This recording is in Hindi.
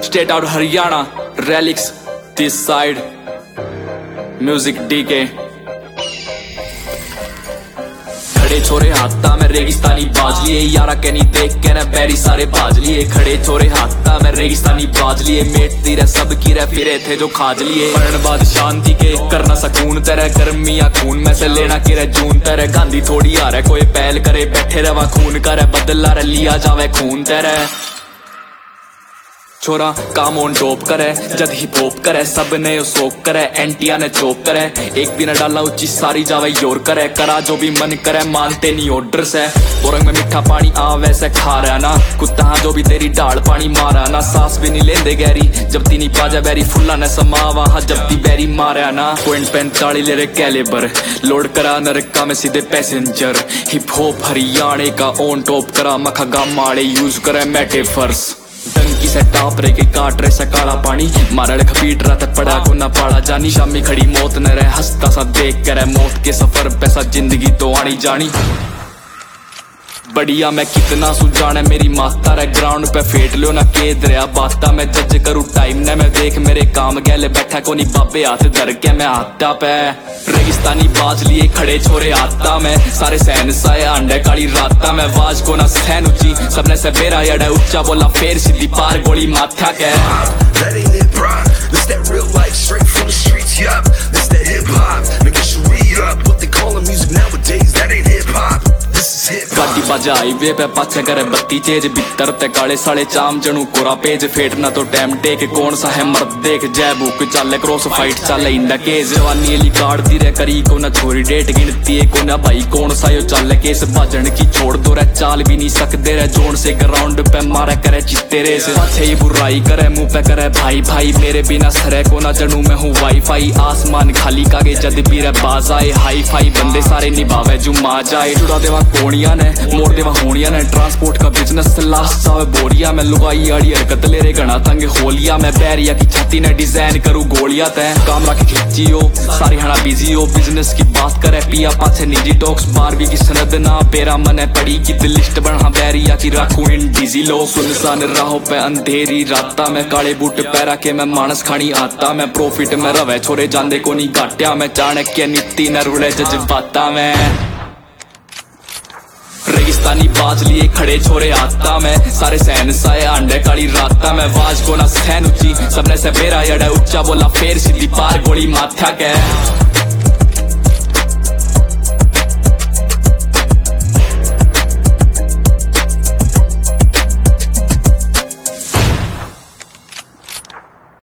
स्टेट आउट हरियाणा, रेलिक्स दिस साइड, म्यूजिक डीके। खड़े छोरे हाथा में रेगिस्तानी बाज लिए, यारा कहनी देख के ना बैरी सारे बाज लिए। खड़े छोरे हाथा में रेगिस्तानी बाज लिए, मेटती रह सब की रह फिरे थे जो खाज लिए। मरण बाद शांति के करना सकून तेरे, गर्मियां खून में से लेना कि रह जून तेरे। गांधी थोड़ी आ रहा कोई पहल करे, बैठे रवा खून करे, बदला रह लिया जावे खून तेरे। छोरा काम ऑन टॉप करे, जद हिप हॉप करे, सब ने शोक करे, एंटिया ने चोप करे। एक भी न डाला ऊंची सारी जावे योर करे, करा जो भी मन करे, मानते नहीं ऑर्डर से। बोरंग में मीठा पानी आ वैसे खा रहा ना, कुत्ता जो भी तेरी ढाल पानी मारा ना। सांस भी नहीं लेंदे गहरी जब तीनी पाजा बैरी, फुल्ला ने समा वहां जब ती बैरी मारा ना। पॉइंट 45 ले रहे कैलेबर, लोड करा नरका में सीधे पैसेंजर। हिप हॉप हरियाणे का ऑन टॉप करा, मखा गामाड़े यूज करे मेटेफर्स। डंकी से टाप रहे के काट रहे से काला पानी, मारड़ खपीट रहा था पड़ा को ना पाड़ा जानी। शामी खड़ी मौत न रहे, हंसता सा देख कर मौत के सफर पैसा जिंदगी तो आनी जानी। बढ़िया मैं कितना सुजाने मेरी माता रे, ग्राउंड पे फेट लो ना केद रहा बाता। मैं जज करूँ टाइम ने मैं देख मेरे काम गैले, बैठा को नहीं बाबे हाथ धर के मैं हाथा पे। रेगिस्तानी बाज लिए खड़े छोरे आता में, सारे सहन साए अंडे काली राता में। वाज को ना सहन ऊंची सबने से बेरा यड़ा, ऊंचा बोला फेर सीधी पार गोली माथा के। गाड़ी बाजा हाईवे पे पाछे करे बत्ती तेज, भीतर ते काले साले चाम जणू कोरा पेज। फेटना तो टाइम टेक कौन सा है मर्द देख, जय बुक चले क्रॉस फाइट चले इंडा केस। जवानी अली काट दी रे करी को ना छोरी डेट गिनती है को ना भाई कौन सा यो चले केस। बाजन की छोड़ दो रे चाल भी नहीं सकते रे, जोन से ग्राउंड पे मारे करे चित्ते रेस। पाछे ही बुराई करे मुंह पे करे भाई भाई, मेरे बिना सरे को ना जणू मैं हूँ वाईफाई। आसमान खाली कागे जद भी रे बाज आए, हाई फाई बंदे सारे निभावे जुमा जाए। चुरा देवा कोणिया ने मोड़ देवा होनिया ने, ट्रांसपोर्ट का बिजनेस लास्ट जावे बोरिया में। लुगाई आड़ी हरकत ले रे घना तंग होलिया में, बैरिया की छाती ने डिजाइन करूँ गोलियां तय। काम रखे खिंची हो सारी हना बिजी हो, बिजनेस की बात करे पिया पाछे निजी टॉक्स। 12वीं की सनद ना पेरा मने पड़ी की लिस्ट बढ़ा, बैरिया की राखू इन डीजी लो। सुनसान राहों पे अंधेरी राता में, काले बूट पैरा के मैं मानस खानी आता। मैं प्रॉफिट में रवे छोरे जांदे को नहीं घाटिया में, चाणक्य नीति न रुड़े जज्बाता में। रेगिस्तानी बाज लिए खड़े छोरे आता में, सारे सहन साए अंडे काली राता में। वाज को ना सहन ऊंची सबने से बेरा यड़ा, ऊंचा बोला फेर सीधी पार गोली माथा के।